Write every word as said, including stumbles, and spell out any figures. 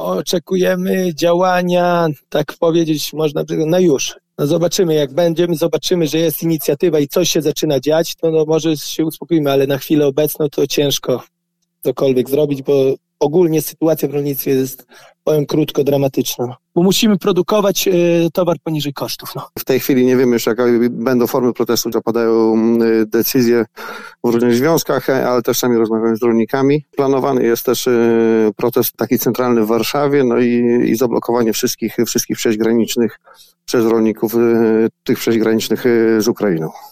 oczekujemy działania, tak powiedzieć, można na już. No zobaczymy, jak będziemy, zobaczymy, że jest inicjatywa i coś się zaczyna dziać, to no może się uspokoimy, ale na chwilę obecną to ciężko cokolwiek zrobić, bo ogólnie sytuacja w rolnictwie jest, powiem krótko, dramatyczna. Bo musimy produkować y, towar poniżej kosztów. No. W tej chwili nie wiemy jeszcze, jakie będą formy protestu, zapadają y, decyzje w różnych związkach, ale też sami rozmawiamy z rolnikami. Planowany jest też y, protest taki centralny w Warszawie, no i, i zablokowanie wszystkich, wszystkich przejść granicznych przez rolników, y, tych przejść granicznych y, z Ukrainą.